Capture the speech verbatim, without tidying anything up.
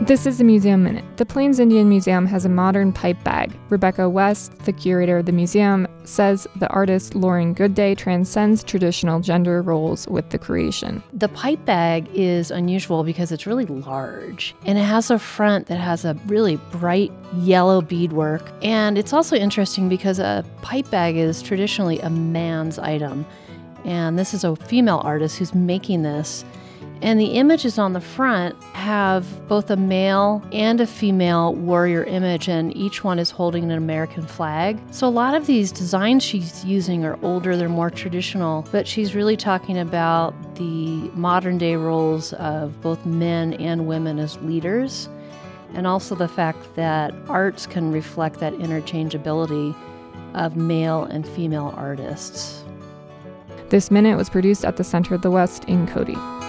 This is the Museum Minute. The Plains Indian Museum has a modern pipe bag. Rebecca West, the curator of the museum, says the artist Lauren Goodday transcends traditional gender roles with the creation. The pipe bag is unusual because it's really large, and it has a front that has a really bright yellow beadwork. And it's also interesting because a pipe bag is traditionally a man's item, and this is a female artist who's making this. And the images on the front have both a male and a female warrior image, and each one is holding an American flag. So a lot of these designs she's using are older, they're more traditional, but she's really talking about the modern day roles of both men and women as leaders, and also the fact that arts can reflect that interchangeability of male and female artists. This Minute was produced at the Center of the West in Cody.